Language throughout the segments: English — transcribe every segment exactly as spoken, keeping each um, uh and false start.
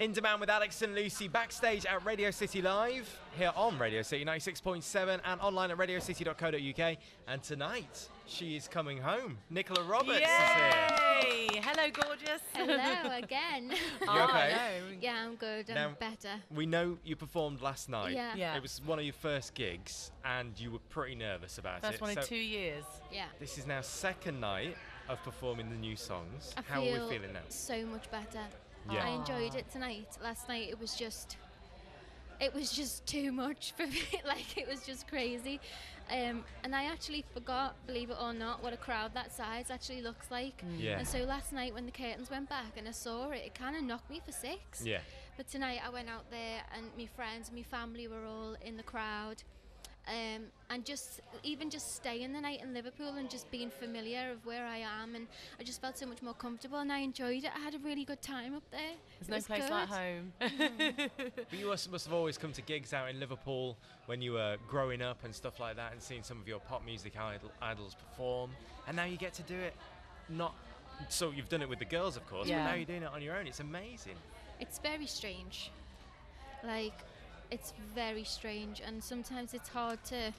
In Demand with Alex and Lucy, backstage at Radio City Live, here on Radio City ninety-six point seven and online at radio city dot co dot uk. And tonight, she is coming home. Nicola Roberts Yay! is here. Hello, gorgeous. Hello again. You okay? Yeah, I'm good. I'm Now, better. We know you performed last night. Yeah. Yeah. It was one of your first gigs, and you were pretty nervous about First it. one in So two years. Yeah. This is now second night of performing the new songs. I How feel are we feeling now? so much better. Yeah. I enjoyed it tonight. Last night it was just it was just too much for me. Like, it was just crazy. Um, and I actually forgot, believe it or not, what a crowd that size actually looks like. Yeah. And so last night when the curtains went back and I saw it, it kind of knocked me for six. Yeah. But tonight I went out there and my friends and my family were all in the crowd. Um, and just even just staying the night in Liverpool and just being familiar of where I am, and I just felt so much more comfortable and I enjoyed it. I had a really good time up there. There's It no was place good. like home. But you must, must have always come to gigs out in Liverpool when you were growing up and stuff like that, and seen some of your pop music idol, idols perform, and now you get to do it. Not so you've done it with the girls, of course, Yeah. but now you're doing it on your own. It's amazing. It's very strange. Like, it's very strange, and sometimes it's hard to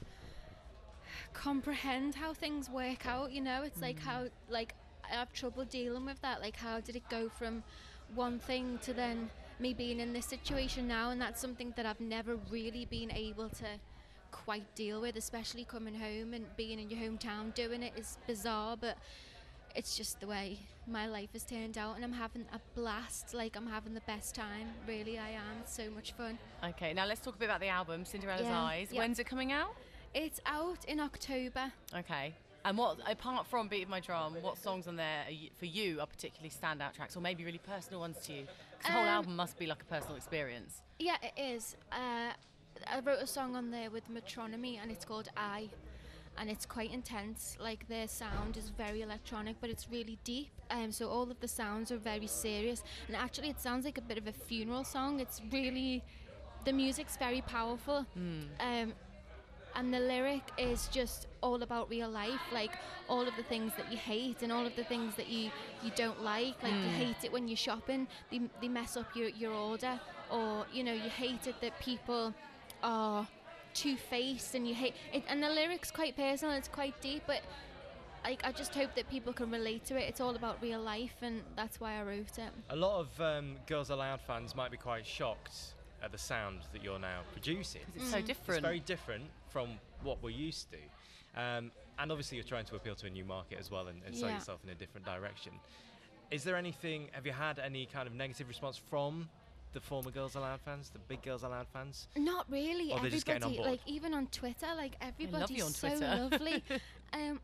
comprehend how things work out, you know? It's like how, like, I have trouble dealing with that. Like, how did it go from one thing to then me being in this situation now? And that's something that I've never really been able to quite deal with, especially coming home and being in your hometown doing it is bizarre, but it's just the way my life has turned out, and I'm having a blast. Like, I'm having the best time. Really, I am. It's so much fun. Okay, now let's talk a bit about the album, Cinderella's Yeah, Eyes. yeah. When's it coming out? It's out in October. Okay. And what, apart from Beat of My Drum, what songs on there are you, for you are particularly standout tracks, or maybe really personal ones to you? Because the whole Um, album must be like a personal experience. Yeah, it is. Uh, I wrote a song on there with Metronomy, and it's called I. And it's quite intense. Like, their sound is very electronic, but it's really deep. Um, so all of the sounds are very serious. And actually, it sounds like a bit of a funeral song. It's really, the music's very powerful. Um, and the lyric is just all about real life, like all of the things that you hate and all of the things that you, you don't like. Like, you hate it when you're shopping, they, they mess up your, your order, or, you know, you hate it that people are two-faced, and you hate it. And the lyrics quite personal, it's quite deep, but like, I just hope that people can relate to it. It's all about real life, and that's why I wrote it. A lot of um, Girls Aloud fans might be quite shocked at the sound that you're now producing. It's so different. It's very different from what we're used to. Um, and obviously you're trying to appeal to a new market as well, and, and sell Yeah. yourself in a different direction. Is there anything, have you had any kind of negative response from the former Girls Aloud fans, the big Girls Aloud fans? Not really. Or they're just getting on Everybody, board? like, even on Twitter, like, love everybody's you on so Twitter. lovely. um,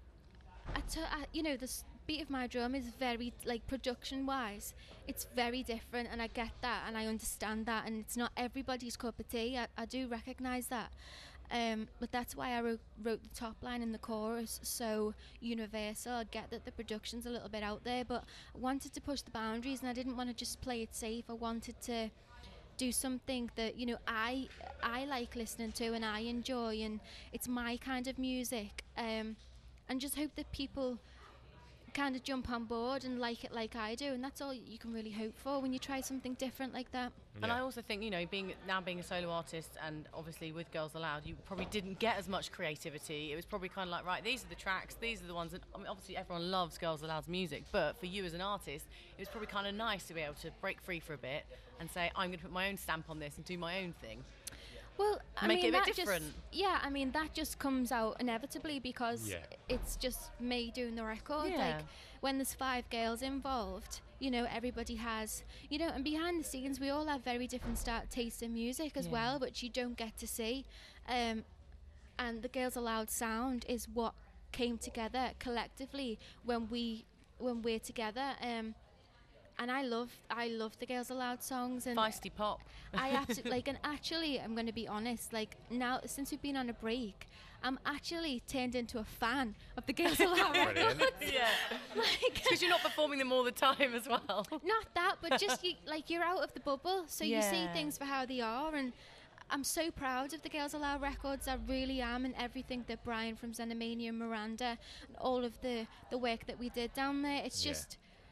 I t- I, you know, the s- Beat of My Drum is very, like, production-wise, it's very different, and I get that, and I understand that, and it's not everybody's cup of tea. I, I do recognise that. Um, but that's why I wrote, wrote the top line and the chorus so universal. I get that the production's a little bit out there, but I wanted to push the boundaries, and I didn't want to just play it safe. I wanted to do something that, you know, I I like listening to and I enjoy, and it's my kind of music, um, and just hope that people kind of jump on board and like it like I do, and that's all you can really hope for when you try something different like that. And I also think, you know, being now being a solo artist, and obviously with Girls Aloud, you probably didn't get as much creativity. It was probably kind of like, right, these are the tracks, these are the ones. And I mean, obviously everyone loves Girls Aloud's music, but for you as an artist, it was probably kind of nice to be able to break free for a bit and say, I'm going to put my own stamp on this and do my own thing. Well, I Make mean, it a bit that different. Just, yeah, I mean, that just comes out inevitably because Yeah. it's just me doing the record. Yeah. Like, when there's five girls involved, you know, everybody has, you know, and behind the scenes, we all have very different start tastes in music as Yeah. well, which you don't get to see. Um, and the Girls Aloud sound is what came together collectively when we when we're together. Um, and I love I love the Girls Aloud songs, and Feisty pop. I absolutely like, and actually, I'm going to be honest. Like, now, since we've been on a break, I'm actually turned into a fan of the Girls Aloud Brilliant. records. Yeah. Like, Because you're not performing them all the time as well. not that, but just you, like, you're out of the bubble, so you see Yeah. things for how they are, and I'm so proud of the Girls Aloud records. I really am, and everything that Brian from Xenomania and Miranda, and all of the the work that we did down there. It's Yeah. just.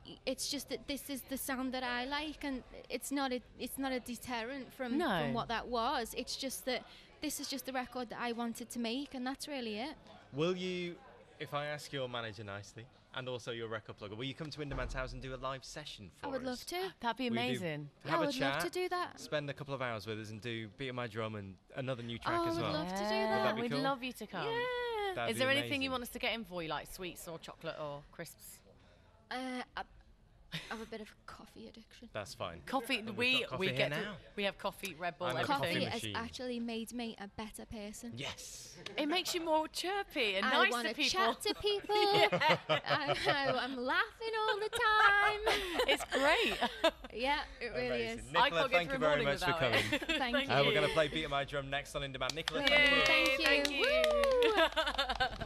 y- it's just that this is the sound that I like, and it's not a it's not a deterrent from No. from what that was. It's just that this is just the record that I wanted to make, and that's really it. Will you, if I ask your manager nicely, and also your record plugger, will you come to Winderman's house and do a live session for I would us? love to. That'd be We do- amazing. Yeah, Have I a would chat. love to do that. Spend a couple of hours with us and do Beat My Drum and another new track Oh, I as would well. love to do Yeah, that. Would that be We'd cool? love you to come. Yeah. That'd Is be there anything amazing. you want us to get in for you, like sweets or chocolate or crisps? Uh, I I have a bit of coffee addiction. That's fine. Coffee. We've we got coffee we here get to- now. we have coffee, Red Bull, I'm a everything. coffee Coffee has machine. actually made me a better person. Yes. It makes you more chirpy and I nice want to to people. chat to people. I, I, I'm laughing all the time. It's great. Yeah, it really Amazing. is. I Nicola, can't get thank through you a very morning much for without coming. it. Thank Thank Uh, we're you. going to play Beat My Drum next on In Demand. Nicola, Yay. thank you. Thank you. Thank you. Woo.